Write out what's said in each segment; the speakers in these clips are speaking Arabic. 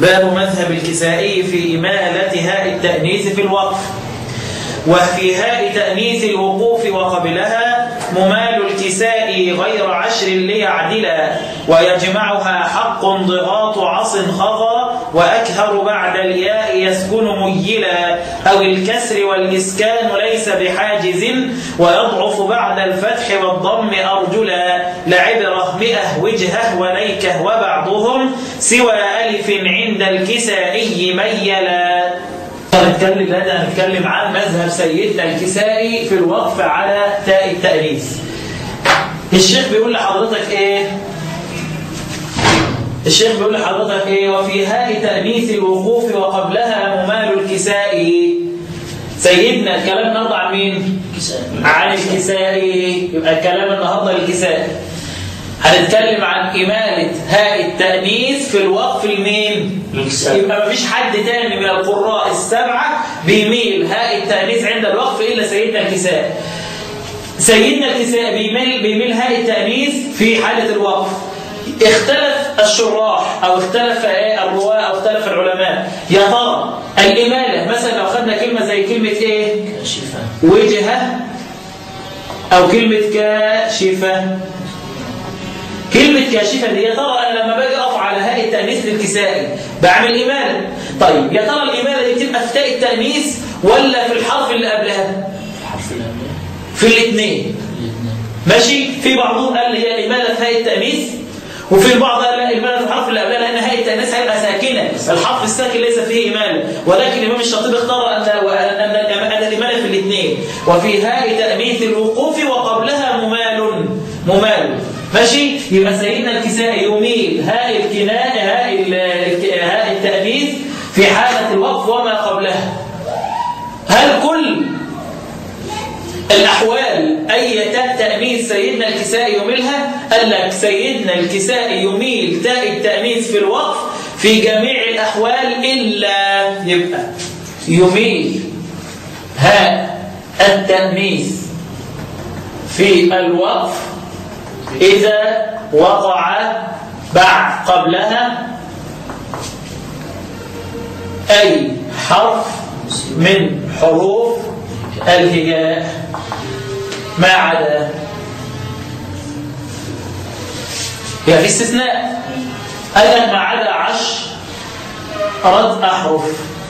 باب مذهب الكسائي في إمالة هاء التأنيث في الوقف. وفي هاء تأنيث الوقوف وقبلها ممال الكسائي غير 10 ليعدلا، ويجمعها حق ضغاط عص خضى، وأكهر بعد الياء يسكن ميلا، أو الكسر والإسكان ليس بحاجز، ويضعف بعد الفتح والضم أرجلا، لعبرة 100 وجهه وليكه، وبعضهم سوى ألف عند الكسائي ميلا. هنتكلم عن مذهب سيدنا الكسائي في الوقف على تاء التأنيث. الشيخ بيقول لحضرتك ايه؟ وفي هاء تأنيث الوقوف وقبلها ممال الكسائي. سيدنا الكلام النهارده عن مين؟ عن الكسائي. يبقى الكلام النهارده للكسائي. هنتكلم عن إمالة هاء التأنيث في الوقف لمين؟ يبقى مفيش حد تاني من القراء السبعة بيميل هاء التأنيث عند الوقف إلا سيدنا الكسائي. سيدنا الكسائي بيميل هاء التأنيث في حالة الوقف. اختلف الشراح أو اختلف الرواة أو اختلف العلماء، يا ترى الإمالة مثلا لو خدنا كلمة زي كلمة إيه؟ كاشفة، وجهة، أو كلمة كاشفة. كلمة كاشفة دي يا ترى أنا لما باجي أقف على هاء التأنيث للكسائي بعمل إمالة. طيب يا ترى الإمالة دي بتبقى في تاء التأنيث ولا في الحرف اللي قبلها؟ الحرف اللي قبلها. في الاثنين. ماشي؟ في بعضهم قال هي إمالة في هاء التأنيث، وفي البعض قال لا الإمالة في الحرف اللي قبلها، لأن هاء التأنيث هيبقى ساكنة، الحرف الساكن ليس فيه إمالة، ولكن الإمام الشاطبي اختار أن الإمالة في الاثنين. وفي هاء تأنيث الوقوف وقبلها ممال. ماشي؟ يبقى سيدنا الكسائي يميل هاء التأنيث في حالة الوقف وما قبلها. هل كل الأحوال أي تاء تأنيث سيدنا الكسائي يميلها؟ قال لك سيدنا الكسائي يميل تاء التأنيث في الوقف في جميع الأحوال، إلا يبقى يميل هاء التأنيث في الوقف إذا وقع بعد قبلها أي حرف من حروف الهجاء ما عدا، يعني في استثناء، قال ما عدا 10 أحرف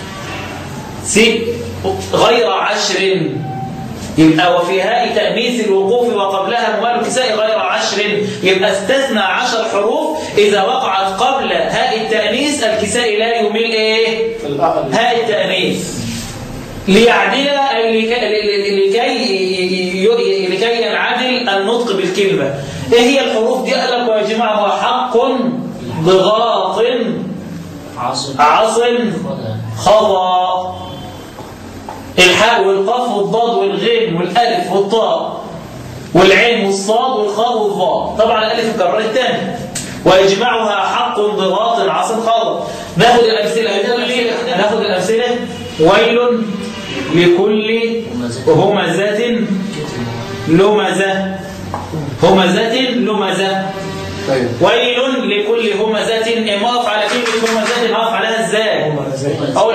غير 10. يبقى وفي هاء تأنيث الوقوف وقبلها ممال الكسائي غير 10، يبقى استثنى 10 حروف إذا وقعت قبل هاء التأنيث الكسائي لا يميل هاء التأنيث ليعدل لكي ينعدل النطق بالكلمة. ايه هي الحروف دي؟ قال لك ويجمعها حق ضغاط عص خضى. الحاء والقاف والضاد والغين والالف والطاء والعين والصاد والخاء والظاء. طبعا الالف الكرر الثاني. ويجمعها حق ضغاط عص خضى. ناخذ الامثله. ويل لكل همزة لمزة. ويل لكل همزة. اما اقف على كلمة همزة اقف عليها ازاي؟ اقول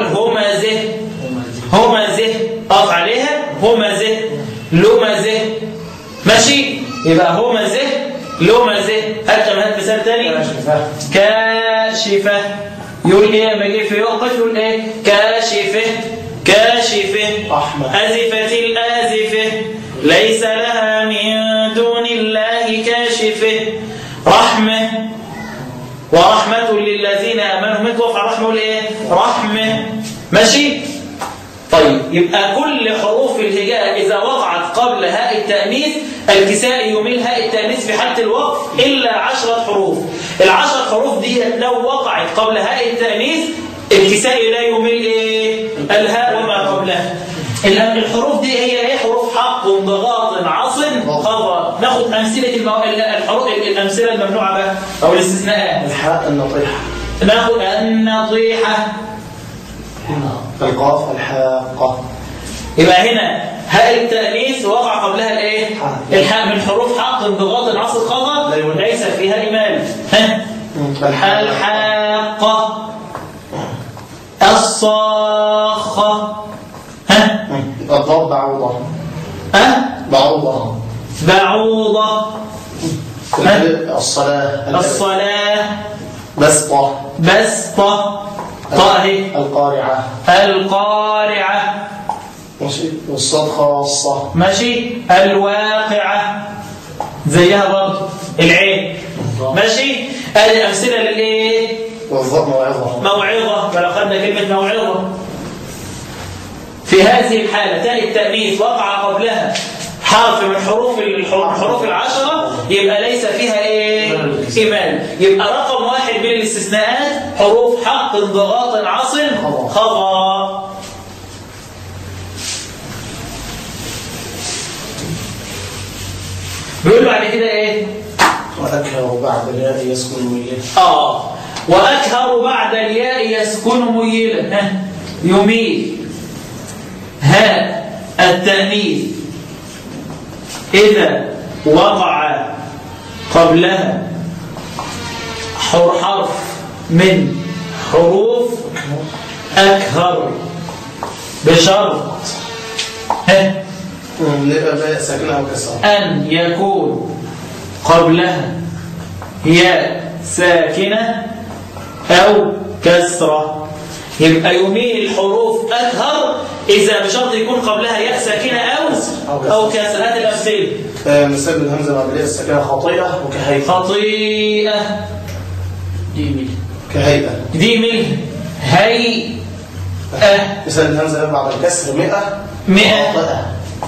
همزة اقف عليها همزة لمزة. ماشي؟ يبقى همزة لمزة. هات مثال تاني. كاشفة. يقول ايه لما يجي في يوقف؟ يقول ايه؟ كاشفة أزفة الآزفة ليس لها من دون الله كاشفة. رحمة ورحمة للذين آمنوا منكم. فرحمة الايه؟ رحمة. ماشي؟ طيب يبقى كل حروف الهجاء إذا وقعت قبل هاء التأنيث الكسائي يميل هاء التأنيث في حالة الوقف إلا 10 حروف. ال10 حروف دي لو وقعت قبل هاء التأنيث الكسائي لا يميل الهاء وما قبلها. الحروف دي هي ايه؟ حروف حق ضغاط عص خضى. ناخذ امثله الحروف الامثله الممنوعه بقى او الاستثناءات. الحاء النطيحه. ناخذ النطيحه. القاف الحاقه. يبقى هنا هاء التأنيث وقع قبلها الايه؟ الحاء من حروف حق ضغاط عص خضى ليس فيها إمالة. الحاقة الصاخة. ها؟ الضاد بعوضة. ها؟ بعوضة. بعوضة. الصلاة. الصلاة. بسطة. بسطة. طاهي. القارعة. القارعة. ماشي. والصاد خاصة. ماشي. الواقعة زيها برضه العين. ماشي. ادي امثله للايه؟ والظاء موعظة. موعظه. ولو خدنا كلمه موعظه في هذه الحاله تاني التأنيث وقع قبلها حرف من حروف العشرة يبقى ليس فيها ايه؟ إمالة. يبقى رقم واحد من الاستثناءات حروف حق ضغاط عصر خضا. بيقول له بعد كده ايه؟ وأكهر بعد الياء يسكن ميلا. وأكهر بعد الياء يسكن ميلا. يميل هاء التأنيث إذا وقع قبلها حرف من حروف أكهر بشرط ساكنة أو كسرة أن يكون قبلها ياء ساكنة أو كسرة. يبقى يميل الحروف أكهر إذا بشرط يكون قبلها ياء ساكنة أو كسرة. هذه الأمثلة. مثال الهمزة بعد الياء الساكنة خطيئة وكهيئة. خطيئة دي ميل. كهيئة دي ميل. هيئة. مثال الهمزة بعد الكسر 100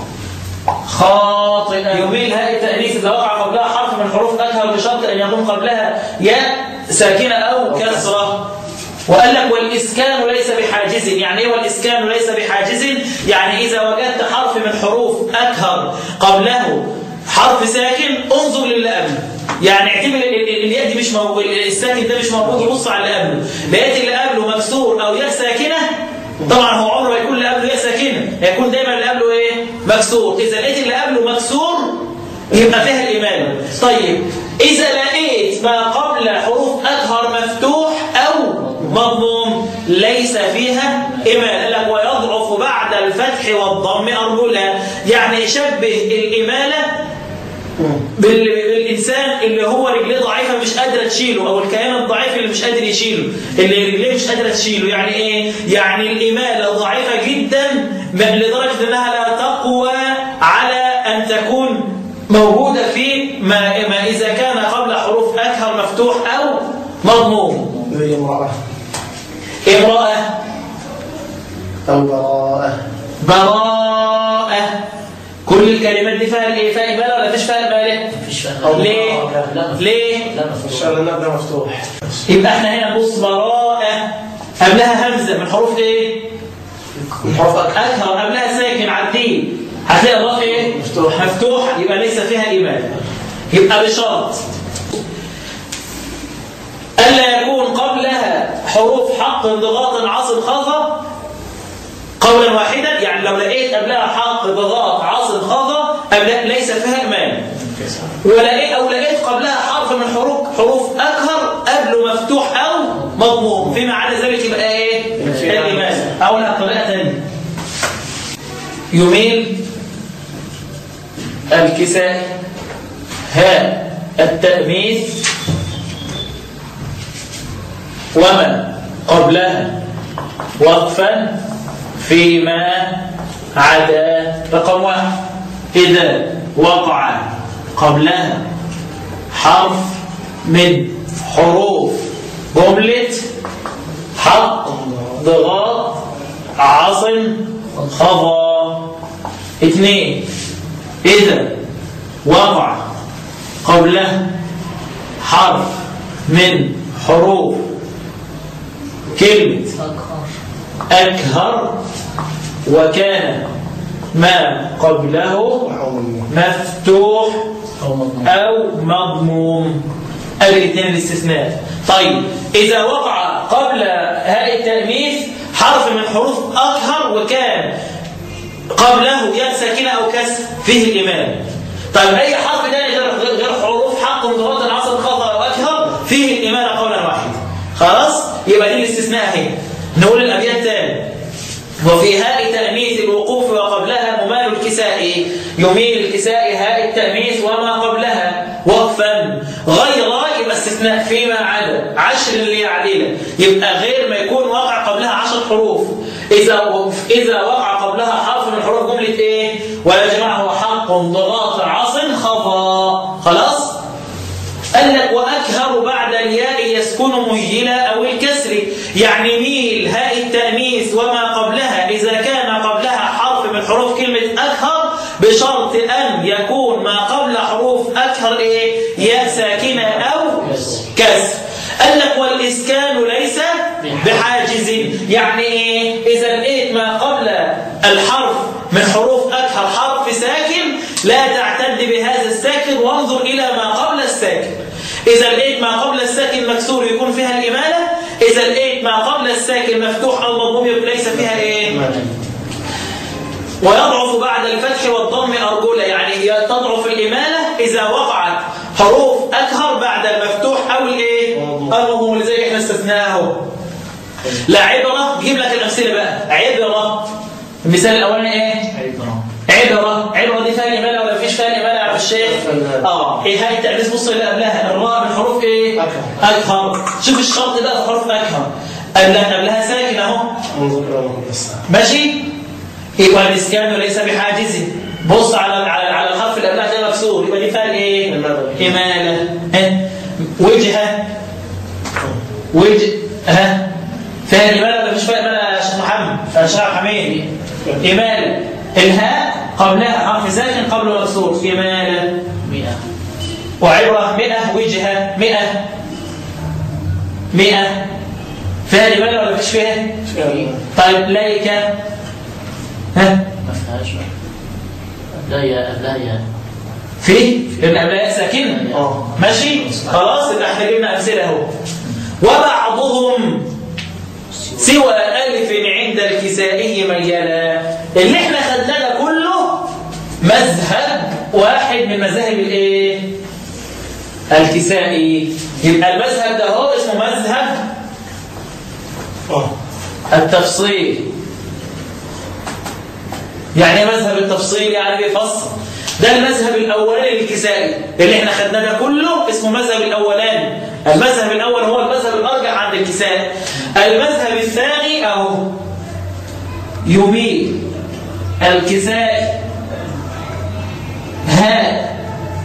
خاطئة. يميل هاء التأنيث إذا وقع قبلها حرف من حروف أكهر بشرط أن يكون قبلها ياء ساكنة أو كسرة. وقال لك والإسكان ليس بحاجز. يعني إيه والإسكان ليس بحاجز؟ يعني إذا وجدت حرف من حروف أكهر قبله حرف ساكن انظر للي قبله. يعني اعتبر الياء دي مش موجود، الساكن ده مش موجود، وبص على اللي قبله. لقيت اللي قبله مكسور أو ياء ساكنة، طبعا هو عمره ما يكون اللي قبله ياء ساكنة، هيكون دايما اللي قبله ايه؟ مكسور. إذا لقيت اللي قبله مكسور يبقى فيها الإمالة. طيب إذا لقيت ما قبل حروف أكهر مفتوح أو مضموم ليس فيها إمالة. قال لك ويضعف بعد الفتح والضم أرجلها. يعني يشبه الإمالة بالإنسان اللي هو رجليه ضعيفة مش قادرة تشيله، أو الكيان الضعيف اللي مش قادر يشيله، اللي رجليه مش قادرة تشيله. يعني إيه؟ يعني الإمالة ضعيفة جدا لدرجة أنها لا تقوى على أن تكون موجودة في ما إذا كان قبل حروف أكهر مفتوح أو مضموم. امرأة. امرأة أو براءة. براءة. كل الكلمات دي فيها الايه؟ فيها إمالة ولا مفيش فيها إمالة؟ مفيش فيها. ليه؟ ليه؟ مفيش فيها لأن ده مفتوح. يبقى احنا هنا نبص براءة قبلها همزة من حروف ايه؟ من حروف أكهر قبلها ساكن عديه، هتلاقي الراء ايه؟ مفتوح يبقى ليس فيها إمالة. يبقى بشرط ألا يكون قبلها حروف حق ضغاط عاصم خفا قولا واحدا. يعني لو لقيت قبلها حق ضغاط عاصم خفا ليس فيها إمالة. أو لقيت قبلها حرف من حروف أكهر قبله مفتوح أو مضموم، فيما عدا ذلك يبقى ايه؟ الإمالة. أو لا طريقة ثانية. يميل الكساء هاء التأنيث وما قبلها وقفا فيما عدا رقم 1. إذا وقع قبلها حرف من حروف جملة حق ضغاط عاصم خفا. 2. إذا وقع قبلها حرف من حروف كلمة أكهر وكان ما قبله مفتوح أو مضموم. الاثنين الاستثناء. طيب إذا وقع قبل هاء التأنيث حرف من حروف أكهر وكان قبله ياء ساكنة أو كسر فيه الإمالة. طيب أي حرف تاني غير حروف حق ضغاط عصر خفا أو أكهر فيه الإمالة قولا واحدا. خلاص؟ يبقى دي الاستثناء اهي. نقول الأبيات تاني. وفي هاء تأنيث الوقوف وقبلها ممال الكساء، يميل الكساء هاء التأنيث وما قبلها وقفا غير، يبقى استثناء فيما عدا 10 اللي يعدله، يبقى غير ما يكون وقع قبلها 10 حروف. إذا وقع قبلها حرف من حروف جملة إيه؟ ويا جماعة هو حق ضغاط عص خفا. خلاص؟ قال لك وأكهر بعد الياء يسكن مهيلا أو الكسر، يعني ميل هاء التأنيث وما قبلها إذا كان قبلها حرف من حروف كلمة أكهر، بشرط أن يكون ما قبل حروف أكهر إيه؟ ياء ساكنة أو كسر. قال لك والإسكان ليس بحاجز، يعني إيه؟ إذا لقيت ما قبل الحرف من حروف أكهر حرف ساكن لا تعتد بهذا الساكن، وانظر إلى ما قبل الساكن. إذا لقيت ما قبل الساكن مكسور يكون فيها الإمالة، إذا لقيت ما قبل الساكن مفتوح أو مضموم ليس فيها إيه؟ ويضعف بعد الفتح والضم أرجله، يعني تضعف الإمالة إذا وقعت حروف أكهر بعد المفتوح أو الإيه؟ المضموم، لذلك إحنا استثناه. لا عبرة، جيب لك الأمثلة بقى. عبرة، المثال الأولاني إيه؟ عبرة دي فيها الإمالة ولا فيش فيها الإمالة يا عم الشيخ؟ إيه هاي التأنيث؟ بص اللي قبلها الراء من حروف إيه؟ أكهر. شوف الشرط ده في حروف أكهر، قبلها ساكن أهو، ماشي؟ إيه والإسكان ليس بحاجز، بص على الحرف اللي قبلها ده مكسور، يبقى دي فيها إيه؟ إمالة. وجهة فيها الإمالة ولا مش فيها إمالة يا شيخ محمد؟ يا شيخ حميد، إمالة. الهاء قبلها حرف ساكن قبله مكسور، إمالة. 100. وعبرة 100، وجهة 100 فيها الإمالة ولا مش فيها؟ طيب ليك ما فيهاش. قبلها يا في قبلها ساكنة، ماشي؟ خلاص يبقى احنا جبنا أمثلة اهو. وبعضهم سوى ألف عند الكسائي ميلا، اللي احنا خدناه ده كله مذهب واحد من مذاهب الايه؟ الكسائي. يبقى المذهب ده هو اسمه مذهب التفصيل. يعني ايه مذهب التفصيل؟ يعني بيفصل. ده المذهب الاولاني للكسائي اللي احنا خدناه ده كله اسمه مذهب الاولاني. المذهب الاول هو المذهب الارجح عند الكسائي. المذهب الثاني اهو يميل الكسائي هاء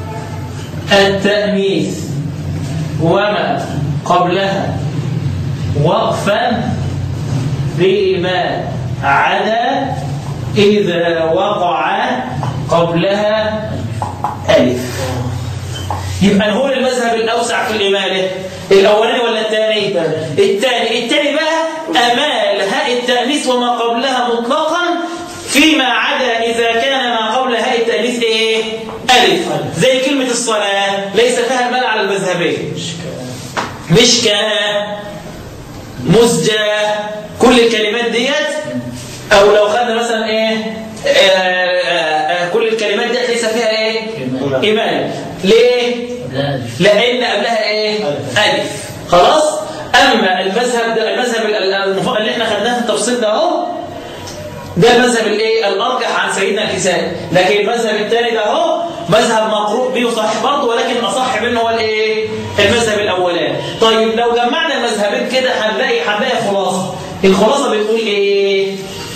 التأنيث وما قبلها وقفا بما عدا إذا وقع قبلها ألف. يبقى هو المذهب الأوسع في الإمالة، الأولاني ولا الثاني؟ الثاني بقى أمال هاء التأنيث وما قبلها مطلقا فيما عدا إذا كان ما قبل هاء التأنيث إيه؟ ألف. زي كلمة الصلاة ليس فيها المال على المذهبين، مشكاة، مزجة، كل الكلمات ديت. أو لو خدنا مثلا إيه؟ كل الكلمات ديت ليس فيها إيه؟ إمالة. ليه؟ لأن قبلها إيه؟ ألف. خلاص؟ أما المذهب ده، المذهب اللي احنا خدناه في التفصيل ده اهو، ده المذهب الايه؟ الارجح عن سيدنا الكسائي. لكن المذهب الثاني ده اهو مذهب مقروء به وصحيح برضه، ولكن الاصح منه هو الايه؟ المذهب الاولاني. طيب لو جمعنا المذهبين كده هنلاقي خلاصه. الخلاصه بتقول ايه؟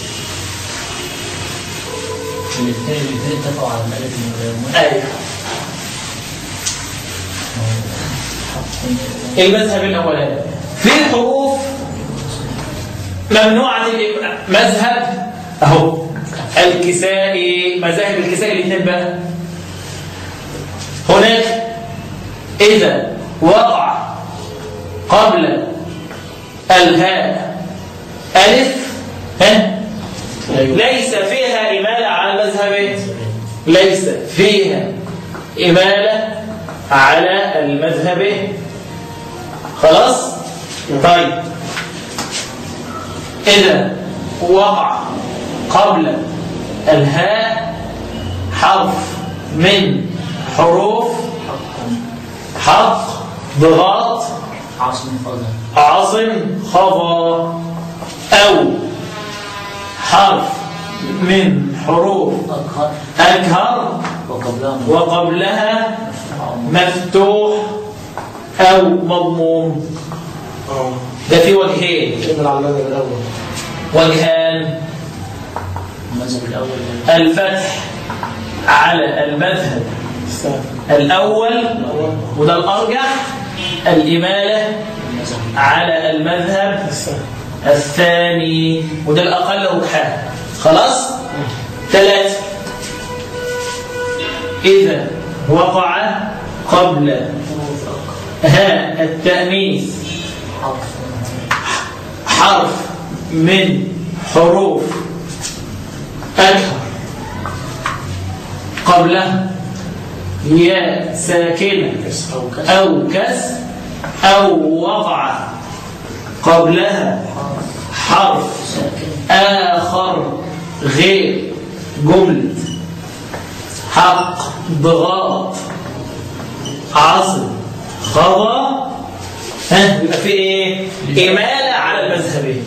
الاثنين اتفقوا على الالف المغيرة. ايوه. المذهب الاولاني في حروف ممنوعه مذهب اهو الكسائي، مذاهب الكسائي الاثنين بقى. هناك اذا وقع قبل الهاء الف ليس فيها إمالة على المذهبين، ليس فيها إمالة على المذهبين. خلاص؟ طيب إذا وقع قبل الهاء حرف من حروف حق ضغط عاصم خضا أو حرف من حروف أكهر وقبلها مفتوح أو مضموم. ده في وجهين. وجهان. الفتح على المذهب الأول وده الأرجح، الإمالة على المذهب الثاني وده الأقل رجحان. خلاص؟ 3 إذا وقع قبل ها التأنيث حرف من حروف أكهر قبله ياء ساكنة أو كسر أو وقع قبلها حرف آخر غير جملة حق ضغاط عصر خضا، يبقى في ايه؟ إمالة على المذهبين.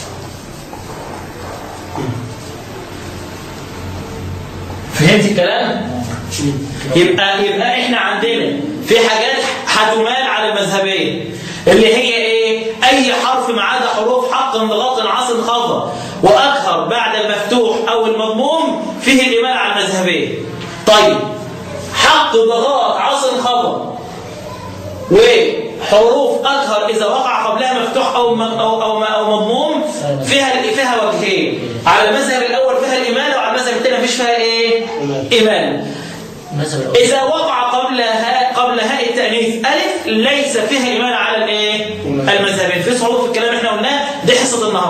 فهمت الكلام؟ يبقى احنا عندنا في حاجات هتمال على المذهبين اللي هي ايه؟ اي حرف ما عدا حروف حق ضغاط عصر خضا واكثر بعد المفتوح او المضموم فيه الامال على المذهبين. طيب حق ضغاط عصر خضا وحروف اكثر اذا وقع قبلها مفتوح او مضموم فيها وجهين. على المذهب الاول فيها الاماله وعلى المذهب الثاني مفيش فيها ايه؟ اماله. إذا وقع قبل هاء التأنيث ألف ليس فيها إمالة على الإيه؟ المذهبين. في صعوبة في الكلام إحنا قلناه، دي حصة النهارده.